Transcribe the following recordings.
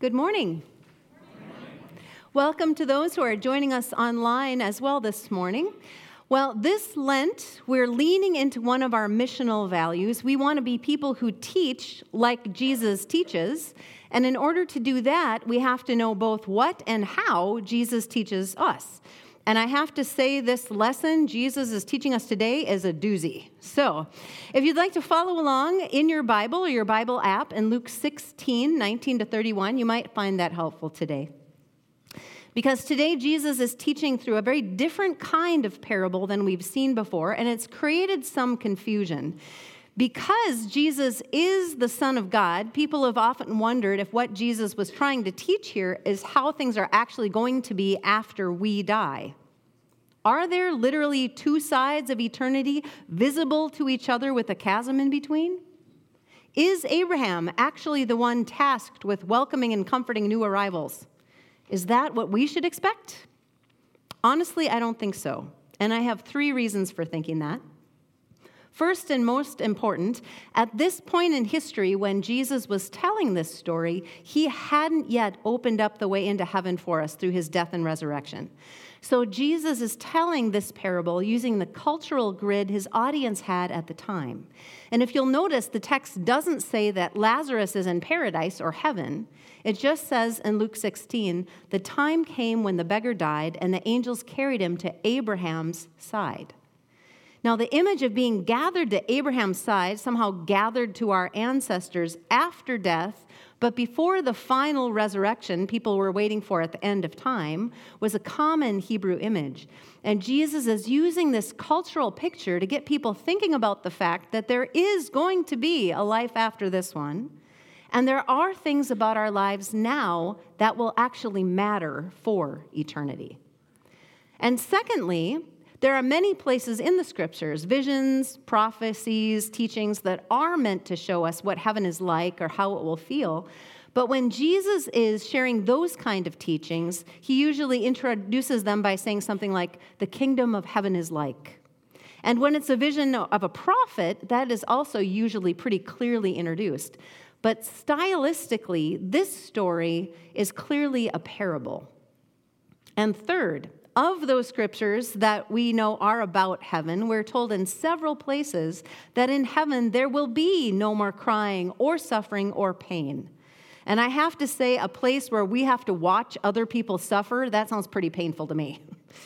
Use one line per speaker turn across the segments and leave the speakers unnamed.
Good morning. Welcome to those who are joining us online as well this morning. Well, this Lent, we're leaning into one of our missional values. We want to be people who teach like Jesus teaches. And in order to do that, we have to know both what and how Jesus teaches us. And I have to say, this lesson Jesus is teaching us today is a doozy. So, if you'd like to follow along in your Bible or your Bible app in Luke 16, 19 to 31, you might find that helpful today. Because today Jesus is teaching through a very different kind of parable than we've seen before, and it's created some confusion. Because Jesus is the Son of God, people have often wondered if what Jesus was trying to teach here is how things are actually going to be after we die. Are there literally two sides of eternity visible to each other with a chasm in between? Is Abraham actually the one tasked with welcoming and comforting new arrivals? Is that what we should expect? Honestly, I don't think so. And I have 3 reasons for thinking that. First and most important, at this point in history when Jesus was telling this story, he hadn't yet opened up the way into heaven for us through his death and resurrection. So Jesus is telling this parable using the cultural grid his audience had at the time. And if you'll notice, the text doesn't say that Lazarus is in paradise or heaven. It just says in Luke 16, the time came when the beggar died and the angels carried him to Abraham's side. Now, the image of being gathered to Abraham's side, somehow gathered to our ancestors after death, but before the final resurrection people were waiting for at the end of time, was a common Hebrew image. And Jesus is using this cultural picture to get people thinking about the fact that there is going to be a life after this one, and there are things about our lives now that will actually matter for eternity. And secondly, there are many places in the scriptures, visions, prophecies, teachings that are meant to show us what heaven is like or how it will feel. But when Jesus is sharing those kind of teachings, he usually introduces them by saying something like, the kingdom of heaven is like. And when it's a vision of a prophet, that is also usually pretty clearly introduced. But stylistically, this story is clearly a parable. And third, of those scriptures that we know are about heaven, we're told in several places that in heaven there will be no more crying or suffering or pain. And I have to say, a place where we have to watch other people suffer, that sounds pretty painful to me.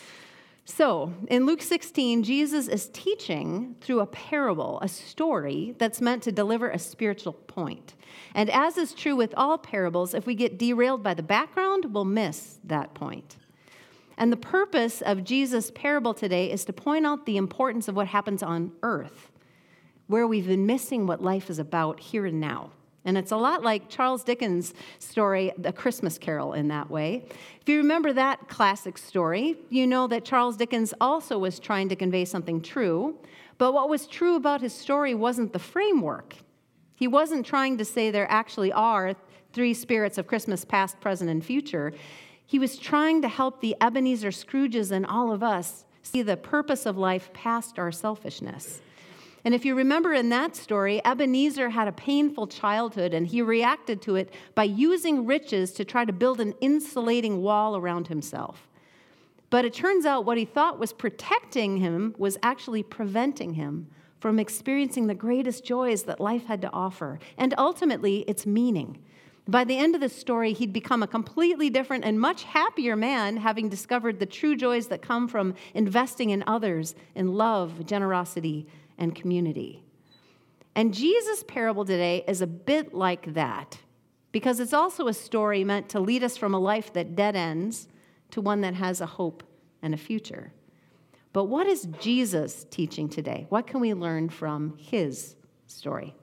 So, in Luke 16, Jesus is teaching through a parable, a story that's meant to deliver a spiritual point. And as is true with all parables, if we get derailed by the background, we'll miss that point. And the purpose of Jesus' parable today is to point out the importance of what happens on earth, where we've been missing what life is about here and now. And it's a lot like Charles Dickens' story, A Christmas Carol, in that way. If you remember that classic story, you know that Charles Dickens also was trying to convey something true. But what was true about his story wasn't the framework. He wasn't trying to say there actually are 3 spirits of Christmas, past, present, and future. He was trying to help the Ebenezer Scrooges and all of us see the purpose of life past our selfishness. And if you remember in that story, Ebenezer had a painful childhood, and he reacted to it by using riches to try to build an insulating wall around himself. But it turns out what he thought was protecting him was actually preventing him from experiencing the greatest joys that life had to offer, and ultimately its meaning. By the end of the story, he'd become a completely different and much happier man, having discovered the true joys that come from investing in others, in love, generosity, and community. And Jesus' parable today is a bit like that, because it's also a story meant to lead us from a life that dead ends to one that has a hope and a future. But what is Jesus teaching today? What can we learn from his story?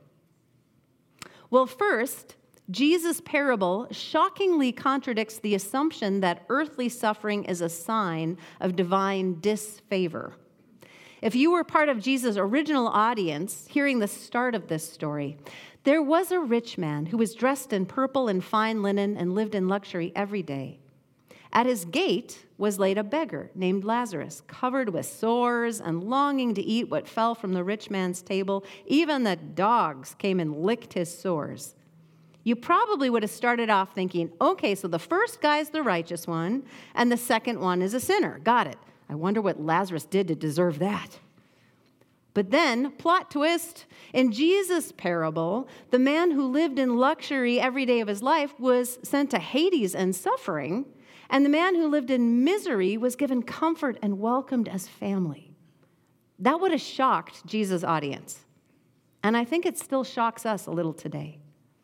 Well, first, Jesus' parable shockingly contradicts the assumption that earthly suffering is a sign of divine disfavor. If you were part of Jesus' original audience, hearing the start of this story, there was a rich man who was dressed in purple and fine linen and lived in luxury every day. At his gate was laid a beggar named Lazarus, covered with sores and longing to eat what fell from the rich man's table. Even the dogs came and licked his sores. you probably would have started off thinking, okay, so the first guy's the righteous one, and the second one is a sinner. Got it. I wonder what Lazarus did to deserve that. But then, plot twist, in Jesus' parable, the man who lived in luxury every day of his life was sent to Hades and suffering, and the man who lived in misery was given comfort and welcomed as family. That would have shocked Jesus' audience. And I think it still shocks us a little today.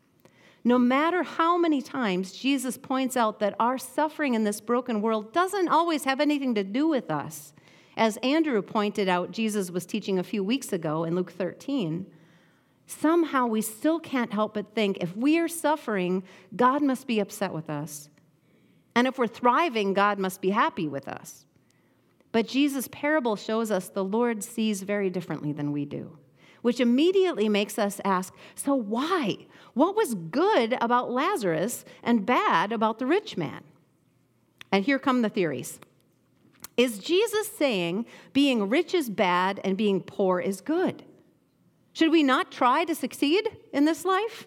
No matter how many times Jesus points out that our suffering in this broken world doesn't always have anything to do with us, as Andrew pointed out, Jesus was teaching a few weeks ago in Luke 13, somehow we still can't help but think if we are suffering, God must be upset with us. And if we're thriving, God must be happy with us. But Jesus' parable shows us the Lord sees very differently than we do, which immediately makes us ask, so why? What was good about Lazarus and bad about the rich man? And here come the theories. Is Jesus saying being rich is bad and being poor is good? Should we not try to succeed in this life?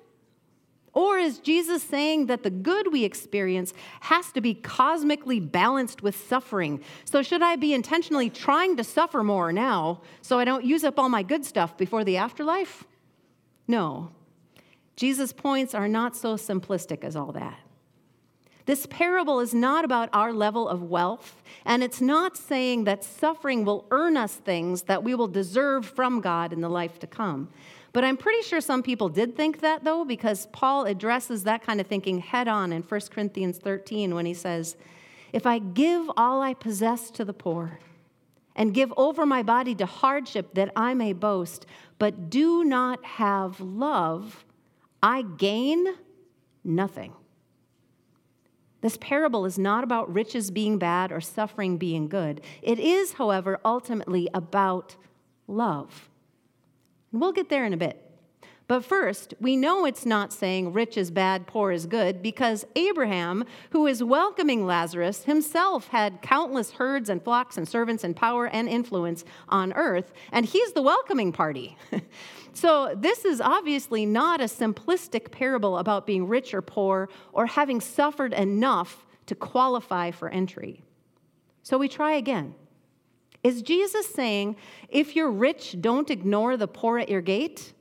Or is Jesus saying that the good we experience has to be cosmically balanced with suffering? So should I be intentionally trying to suffer more now so I don't use up all my good stuff before the afterlife? No. Jesus' points are not so simplistic as all that. This parable is not about our level of wealth, and it's not saying that suffering will earn us things that we will deserve from God in the life to come. But I'm pretty sure some people did think that, though, because Paul addresses that kind of thinking head on in 1 Corinthians 13 when he says, if I give all I possess to the poor and give over my body to hardship that I may boast, but do not have love, I gain nothing. This parable is not about riches being bad or suffering being good. It is, however, ultimately about love. And we'll get there in a bit. But first, we know it's not saying rich is bad, poor is good, because Abraham, who is welcoming Lazarus, himself had countless herds and flocks and servants and power and influence on earth, and he's the welcoming party. So this is obviously not a simplistic parable about being rich or poor or having suffered enough to qualify for entry. So we try again. Is Jesus saying, if you're rich, don't ignore the poor at your gate?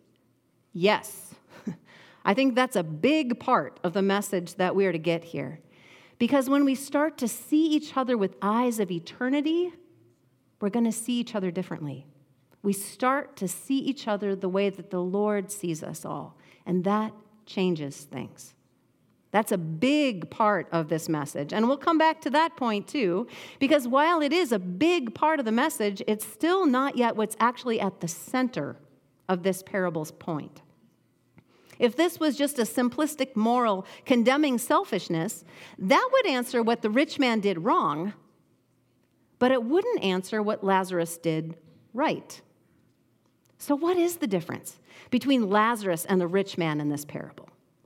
Yes. I think that's a big part of the message that we're to get here. Because when we start to see each other with eyes of eternity, we're going to see each other differently. We start to see each other the way that the Lord sees us all, and that changes things. That's a big part of this message, and we'll come back to that point too, because while it is a big part of the message, it's still not yet what's actually at the center of this parable's point. If this was just a simplistic moral condemning selfishness, that would answer what the rich man did wrong, but it wouldn't answer what Lazarus did right. So what is the difference between Lazarus and the rich man in this parable?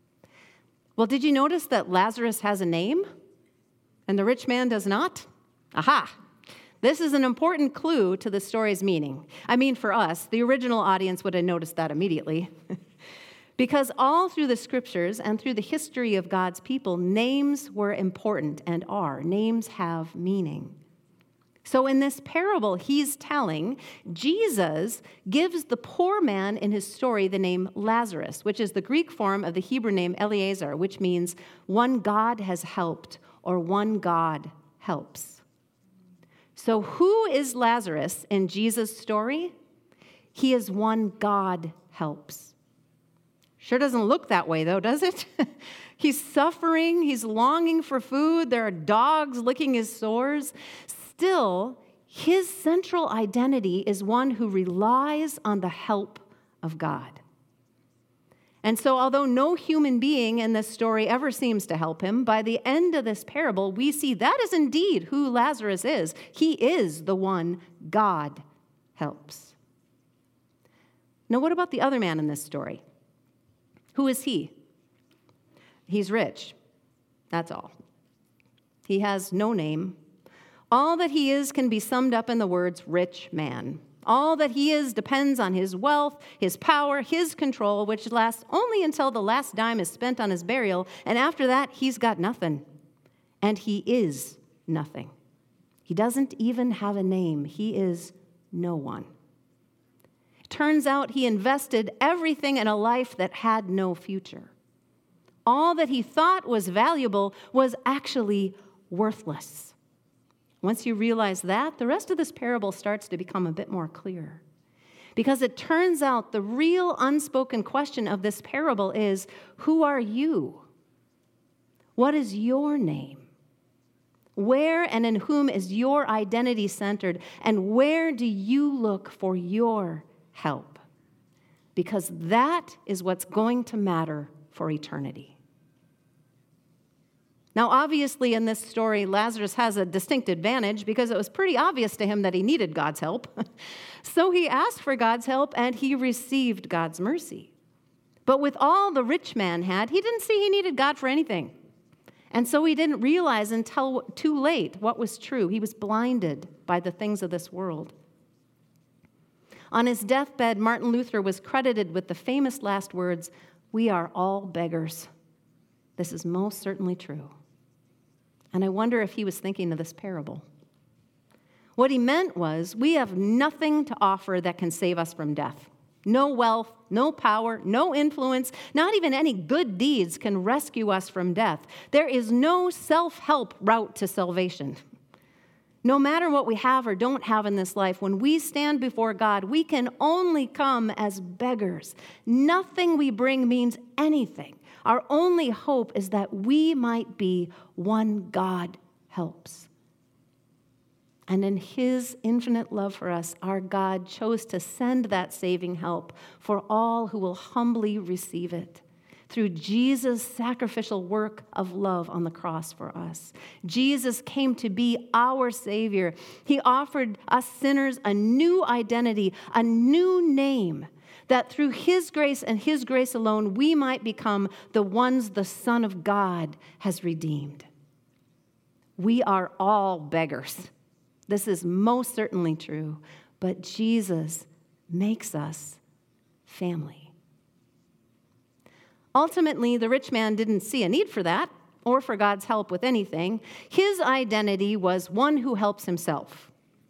Well, did you notice that Lazarus has a name and the rich man does not? Aha! This is an important clue to the story's meaning. I mean, for us, the original audience would have noticed that immediately. Because all through the scriptures and through the history of God's people, names were important and are. Names have meaning. So in this parable he's telling, Jesus gives the poor man in his story the name Lazarus, which is the Greek form of the Hebrew name Eliezer, which means one God has helped or one God helps. So who is Lazarus in Jesus' story? He is one God helps. Sure doesn't look that way, though, does it? He's suffering. He's longing for food. There are dogs licking his sores. Still, his central identity is one who relies on the help of God. And so, although no human being in this story ever seems to help him, by the end of this parable, we see that is indeed who Lazarus is. He is the one God helps. Now, what about the other man in this story? Who is he? He's rich. That's all. He has no name. All that he is can be summed up in the words rich man. All that he is depends on his wealth, his power, his control, which lasts only until the last dime is spent on his burial, and after that, he's got nothing. And he is nothing. He doesn't even have a name. He is no one. It turns out he invested everything in a life that had no future. All that he thought was valuable was actually worthless. Once you realize that, the rest of this parable starts to become a bit more clear. Because it turns out the real unspoken question of this parable is, who are you? What is your name? Where and in whom is your identity centered? And where do you look for your help? Because that is what's going to matter for eternity. Now, obviously, in this story, Lazarus has a distinct advantage because it was pretty obvious to him that he needed God's help. So he asked for God's help and he received God's mercy. But with all the rich man had, he didn't see he needed God for anything. And so he didn't realize until too late what was true. He was blinded by the things of this world. On his deathbed, Martin Luther was credited with the famous last words, "We are all beggars." This is most certainly true. And I wonder if he was thinking of this parable. What he meant was, we have nothing to offer that can save us from death. No wealth, no power, no influence, not even any good deeds can rescue us from death. There is no self-help route to salvation. No matter what we have or don't have in this life, when we stand before God, we can only come as beggars. Nothing we bring means anything. Our only hope is that we might be one God helps. And in his infinite love for us, our God chose to send that saving help for all who will humbly receive it through Jesus' sacrificial work of love on the cross for us. Jesus came to be our Savior. He offered us sinners a new identity, a new name, that through his grace and his grace alone, we might become the ones the Son of God has redeemed. We are all beggars. This is most certainly true, but Jesus makes us family. Ultimately, the rich man didn't see a need for that or for God's help with anything. His identity was one who helps himself.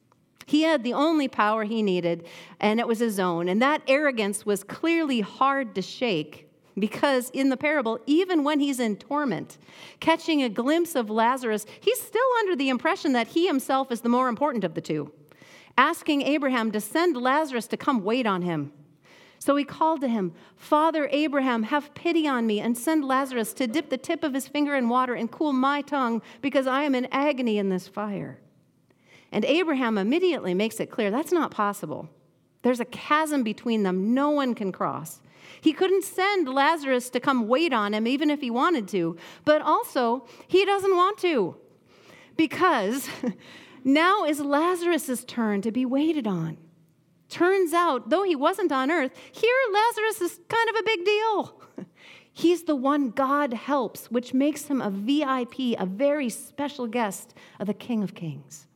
He had the only power he needed, and it was his own. And that arrogance was clearly hard to shake because in the parable, even when he's in torment, catching a glimpse of Lazarus, he's still under the impression that he himself is the more important of the two, asking Abraham to send Lazarus to come wait on him. So he called to him, "Father Abraham, have pity on me and send Lazarus to dip the tip of his finger in water and cool my tongue because I am in agony in this fire." And Abraham immediately makes it clear that's not possible. There's a chasm between them no one can cross. He couldn't send Lazarus to come wait on him even if he wanted to, but also he doesn't want to because now is Lazarus' turn to be waited on. Turns out, though he wasn't on earth, here Lazarus is kind of a big deal. He's the one God helps, which makes him a VIP, a very special guest of the King of Kings.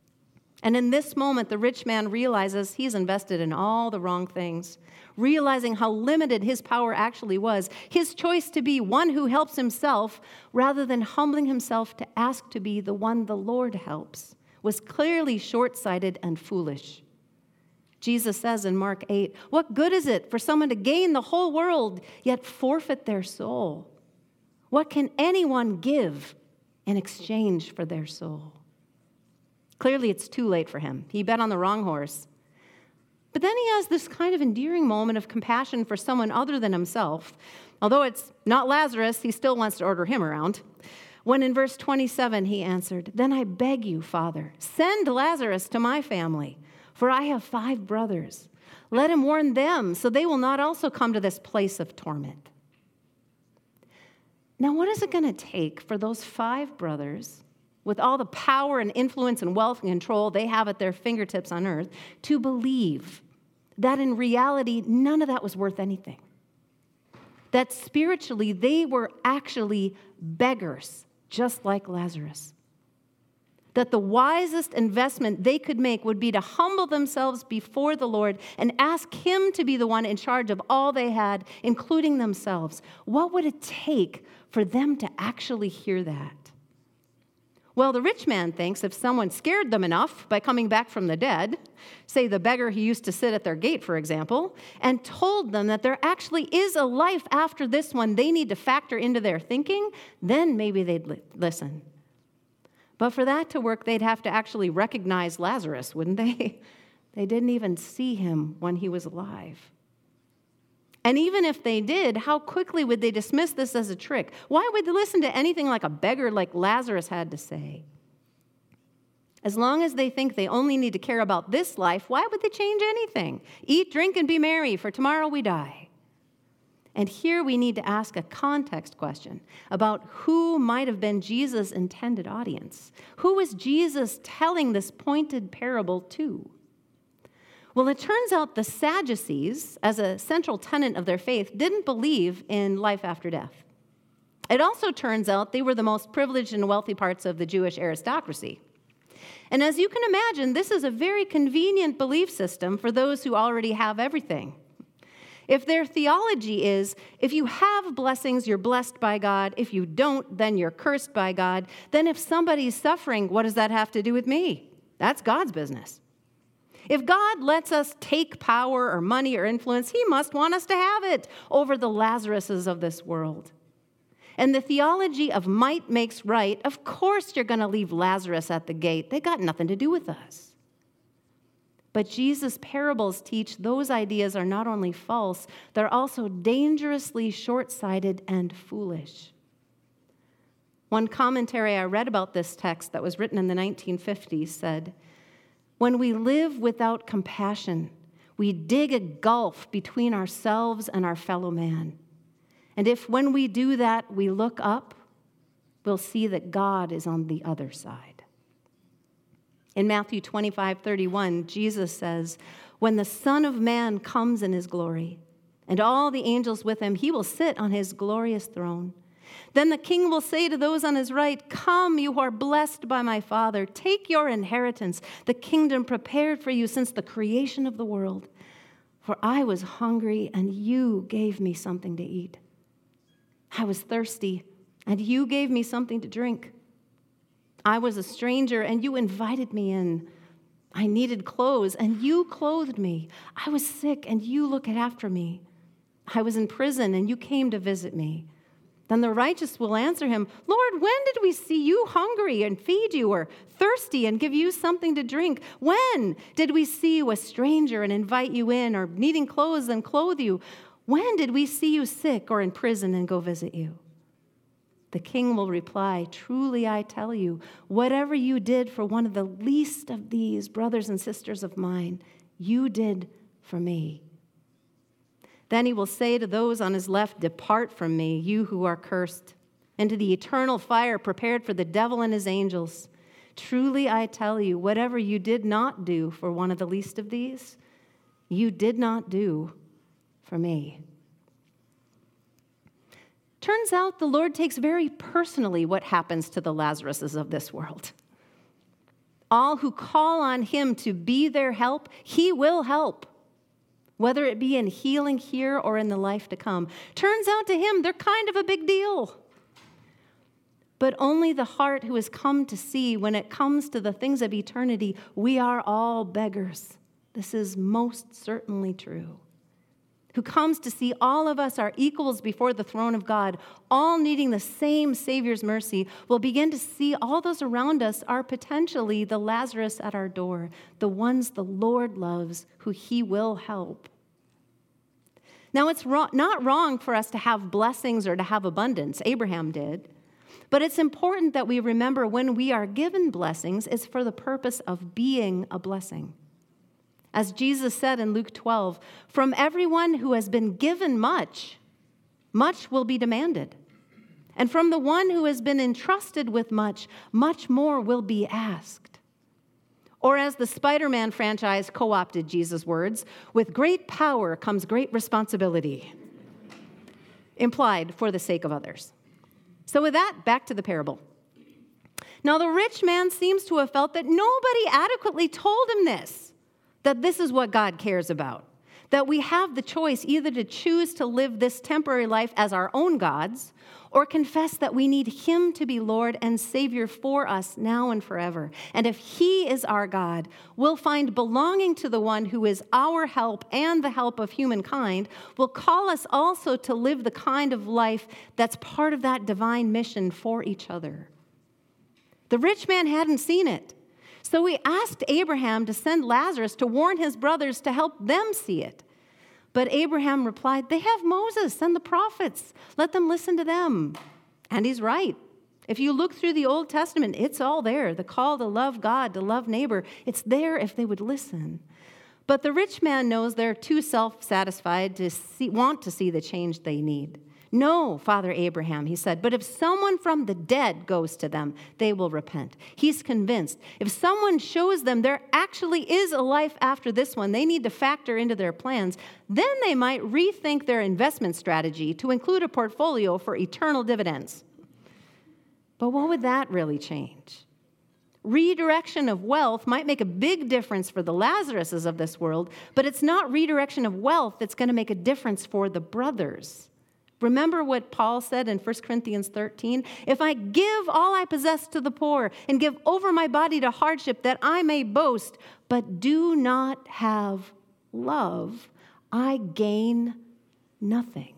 And in this moment, the rich man realizes he's invested in all the wrong things, realizing how limited his power actually was. His choice to be one who helps himself rather than humbling himself to ask to be the one the Lord helps was clearly short-sighted and foolish. Jesus says in Mark 8, "What good is it for someone to gain the whole world yet forfeit their soul? What can anyone give in exchange for their soul?" Clearly, it's too late for him. He bet on the wrong horse. But then he has this kind of endearing moment of compassion for someone other than himself. Although it's not Lazarus, he still wants to order him around. When in verse 27, he answered, "Then I beg you, Father, send Lazarus to my family, for I have 5 brothers. Let him warn them so they will not also come to this place of torment." Now, what is it going to take for those 5 brothers, with all the power and influence and wealth and control they have at their fingertips on earth, to believe that in reality, none of that was worth anything? That spiritually, they were actually beggars, just like Lazarus. that the wisest investment they could make would be to humble themselves before the Lord and ask Him to be the one in charge of all they had, including themselves. What would it take for them to actually hear that? Well, the rich man thinks if someone scared them enough by coming back from the dead, say the beggar who used to sit at their gate, for example, and told them that there actually is a life after this one they need to factor into their thinking, then maybe they'd listen. But for that to work, they'd have to actually recognize Lazarus, wouldn't they? They didn't even see him when he was alive. And even if they did, how quickly would they dismiss this as a trick? Why would they listen to anything like a beggar like Lazarus had to say? As long as they think they only need to care about this life, why would they change anything? Eat, drink, and be merry, for tomorrow we die. And here we need to ask a context question about who might have been Jesus' intended audience. Who was Jesus telling this pointed parable to? Well, it turns out the Sadducees, as a central tenet of their faith, didn't believe in life after death. It also turns out they were the most privileged and wealthy parts of the Jewish aristocracy. And as you can imagine, this is a very convenient belief system for those who already have everything. If their theology is, if you have blessings, you're blessed by God. If you don't, then you're cursed by God. Then if somebody's suffering, what does that have to do with me? That's God's business. If God lets us take power or money or influence, He must want us to have it over the Lazaruses of this world. And the theology of might makes right, of course you're going to leave Lazarus at the gate. They got nothing to do with us. But Jesus' parables teach those ideas are not only false, they're also dangerously short-sighted and foolish. One commentary I read about this text that was written in the 1950s said, "When we live without compassion, we dig a gulf between ourselves and our fellow man. And if when we do that, we look up, we'll see that God is on the other side." In Matthew 25:31, Jesus says, "When the Son of Man comes in His glory, and all the angels with Him, He will sit on His glorious throne. Then the King will say to those on His right, 'Come, you who are blessed by my Father, take your inheritance, the kingdom prepared for you since the creation of the world. For I was hungry, and you gave me something to eat. I was thirsty, and you gave me something to drink. I was a stranger, and you invited me in. I needed clothes, and you clothed me. I was sick, and you looked after me. I was in prison, and you came to visit me.' Then the righteous will answer him, 'Lord, when did we see you hungry and feed you, or thirsty and give you something to drink? When did we see you a stranger and invite you in, or needing clothes and clothe you? When did we see you sick or in prison and go visit you?' The King will reply, 'Truly I tell you, whatever you did for one of the least of these brothers and sisters of mine, you did for me.' Then He will say to those on His left, 'Depart from me, you who are cursed, into the eternal fire prepared for the devil and his angels. Truly I tell you, whatever you did not do for one of the least of these, you did not do for me.'" Turns out the Lord takes very personally what happens to the Lazaruses of this world. All who call on Him to be their help, He will help, whether it be in healing here or in the life to come. Turns out to Him, they're kind of a big deal. But only the heart who has come to see, when it comes to the things of eternity, we are all beggars. This is most certainly true. Who comes to see all of us are equals before the throne of God, all needing the same Savior's mercy, will begin to see all those around us are potentially the Lazarus at our door, the ones the Lord loves, who He will help. Now, it's not wrong for us to have blessings or to have abundance. Abraham did. But it's important that we remember when we are given blessings, it's for the purpose of being a blessing. As Jesus said in Luke 12, "From everyone who has been given much, much will be demanded. And from the one who has been entrusted with much, much more will be asked." Or as the Spider-Man franchise co-opted Jesus' words, "With great power comes great responsibility." Implied, for the sake of others. So with that, back to the parable. Now, the rich man seems to have felt that nobody adequately told him this, that this is what God cares about, that we have the choice either to choose to live this temporary life as our own gods or confess that we need him to be Lord and Savior for us now and forever. And if he is our God, we'll find belonging to the one who is our help and the help of humankind will call us also to live the kind of life that's part of that divine mission for each other. The rich man hadn't seen it, so he asked Abraham to send Lazarus to warn his brothers to help them see it. But Abraham replied, "They have Moses and the prophets. Let them listen to them." And he's right. If you look through the Old Testament, it's all there. The call to love God, to love neighbor, it's there if they would listen. But the rich man knows they're too self-satisfied to want to see the change they need. "No, Father Abraham," he said, "but if someone from the dead goes to them, they will repent." He's convinced. If someone shows them there actually is a life after this one they need to factor into their plans, then they might rethink their investment strategy to include a portfolio for eternal dividends. But what would that really change? Redirection of wealth might make a big difference for the Lazaruses of this world, but it's not redirection of wealth that's going to make a difference for the brothers. Remember what Paul said in 1 Corinthians 13? "If I give all I possess to the poor and give over my body to hardship that I may boast, but do not have love, I gain nothing."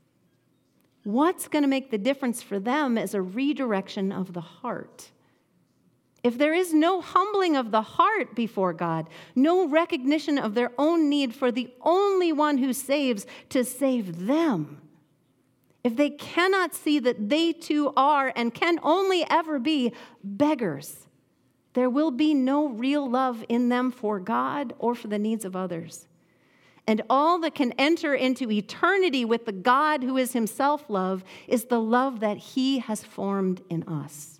What's going to make the difference for them is a redirection of the heart. If there is no humbling of the heart before God, no recognition of their own need for the only one who saves to save them, if they cannot see that they too are and can only ever be beggars, there will be no real love in them for God or for the needs of others. And all that can enter into eternity with the God who is himself love is the love that he has formed in us.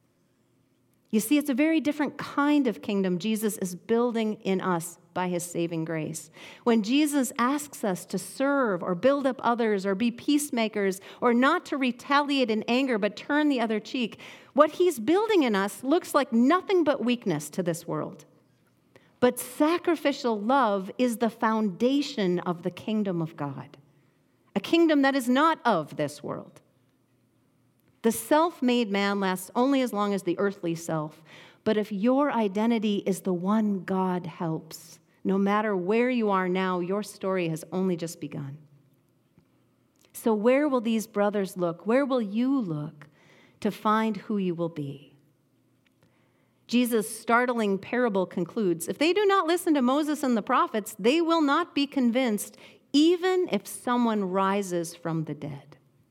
You see, it's a very different kind of kingdom Jesus is building in us by his saving grace. When Jesus asks us to serve or build up others or be peacemakers or not to retaliate in anger but turn the other cheek, what he's building in us looks like nothing but weakness to this world. But sacrificial love is the foundation of the kingdom of God, a kingdom that is not of this world. The self-made man lasts only as long as the earthly self. But if your identity is the one God helps, no matter where you are now, your story has only just begun. So where will these brothers look? Where will you look to find who you will be? Jesus' startling parable concludes, if they do not listen to Moses and the prophets, they will not be convinced, even if someone rises from the dead.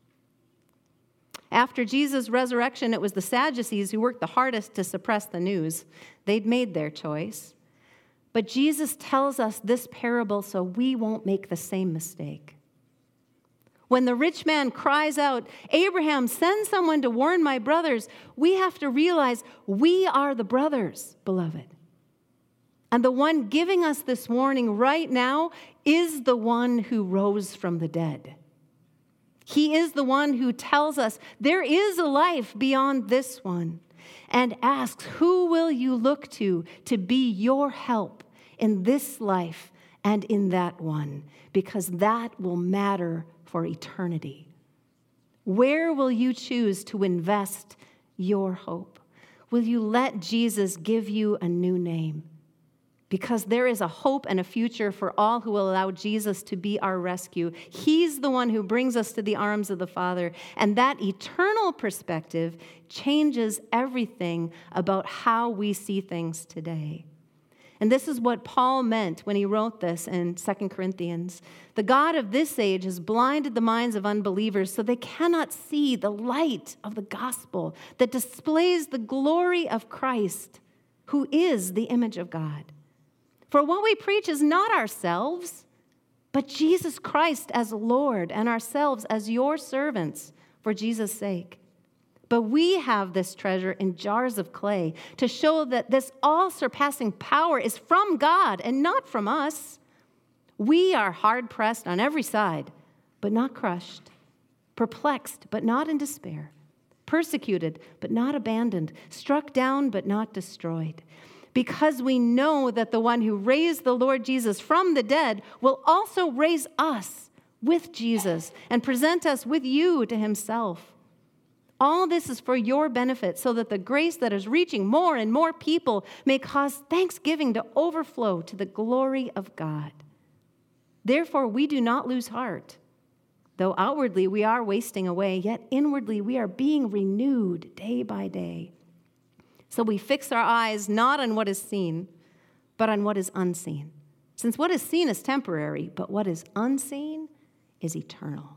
After Jesus' resurrection, it was the Sadducees who worked the hardest to suppress the news. They'd made their choice. But Jesus tells us this parable so we won't make the same mistake. When the rich man cries out, "Abraham, send someone to warn my brothers," we have to realize we are the brothers, beloved. And the one giving us this warning right now is the one who rose from the dead. He is the one who tells us there is a life beyond this one and asks, who will you look to be your help in this life and in that one? Because that will matter for eternity. Where will you choose to invest your hope? Will you let Jesus give you a new name? Because there is a hope and a future for all who will allow Jesus to be our rescue. He's the one who brings us to the arms of the Father. And that eternal perspective changes everything about how we see things today. And this is what Paul meant when he wrote this in 2 Corinthians. The God of this age has blinded the minds of unbelievers so they cannot see the light of the gospel that displays the glory of Christ, who is the image of God. For what we preach is not ourselves, but Jesus Christ as Lord and ourselves as your servants for Jesus' sake. But we have this treasure in jars of clay to show that this all-surpassing power is from God and not from us. We are hard-pressed on every side, but not crushed, perplexed, but not in despair, persecuted but not abandoned, struck down but not destroyed. Because we know that the one who raised the Lord Jesus from the dead will also raise us with Jesus and present us with you to himself. All this is for your benefit, so that the grace that is reaching more and more people may cause thanksgiving to overflow to the glory of God. Therefore, we do not lose heart. Though outwardly we are wasting away, yet inwardly we are being renewed day by day. So we fix our eyes not on what is seen, but on what is unseen. Since what is seen is temporary, but what is unseen is eternal.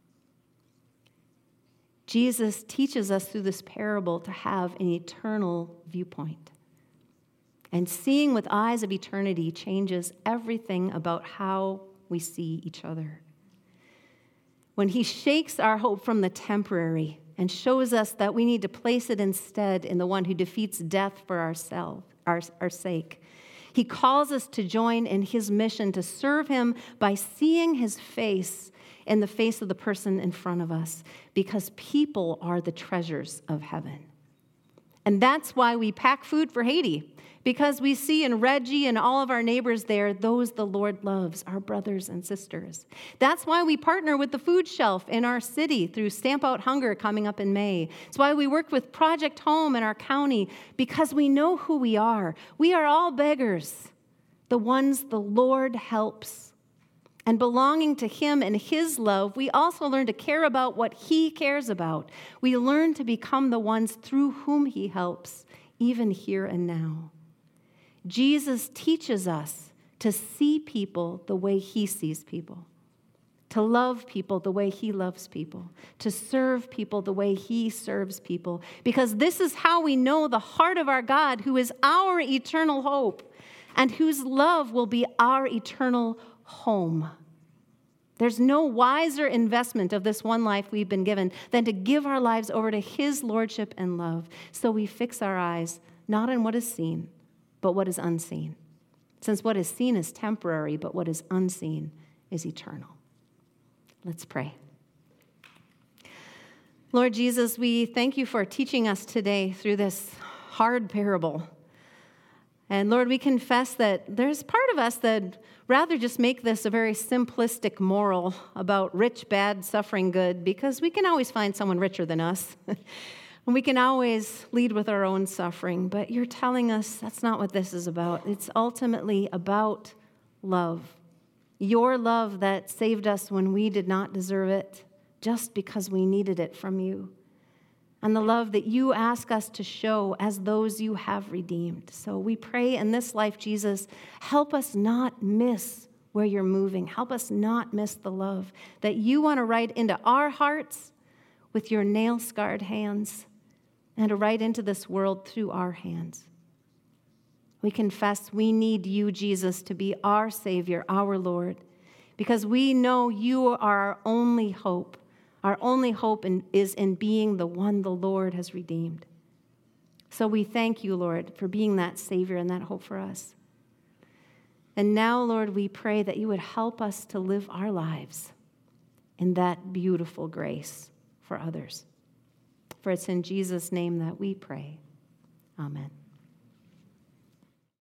Jesus teaches us through this parable to have an eternal viewpoint. And seeing with eyes of eternity changes everything about how we see each other. When he shakes our hope from the temporary and shows us that we need to place it instead in the one who defeats death for our sake, he calls us to join in his mission to serve him by seeing his face in the face of the person in front of us, because people are the treasures of heaven. And that's why we pack food for Haiti, because we see in Reggie and all of our neighbors there those the Lord loves, our brothers and sisters. That's why we partner with the food shelf in our city through Stamp Out Hunger coming up in May. It's why we work with Project Home in our county, because we know who we are. We are all beggars, the ones the Lord helps. And belonging to him and his love, we also learn to care about what he cares about. We learn to become the ones through whom he helps, even here and now. Jesus teaches us to see people the way he sees people, to love people the way he loves people, to serve people the way he serves people, because this is how we know the heart of our God, who is our eternal hope and whose love will be our eternal home. There's no wiser investment of this one life we've been given than to give our lives over to his lordship and love. So we fix our eyes not on what is seen, but what is unseen. Since what is seen is temporary, but what is unseen is eternal. Let's pray. Lord Jesus, we thank you for teaching us today through this hard parable. And Lord, we confess that there's part of us that rather just make this a very simplistic moral about rich, bad, suffering, good, because we can always find someone richer than us. And we can always lead with our own suffering. But you're telling us that's not what this is about. It's ultimately about love. Your love that saved us when we did not deserve it, just because we needed it from you. And the love that you ask us to show as those you have redeemed. So we pray in this life, Jesus, help us not miss where you're moving. Help us not miss the love that you want to write into our hearts with your nail-scarred hands and to write into this world through our hands. We confess we need you, Jesus, to be our Savior, our Lord, because we know you are our only hope. Our only hope is in being the one the Lord has redeemed. So we thank you, Lord, for being that Savior and that hope for us. And now, Lord, we pray that you would help us to live our lives in that beautiful grace for others. For it's in Jesus' name that we pray. Amen.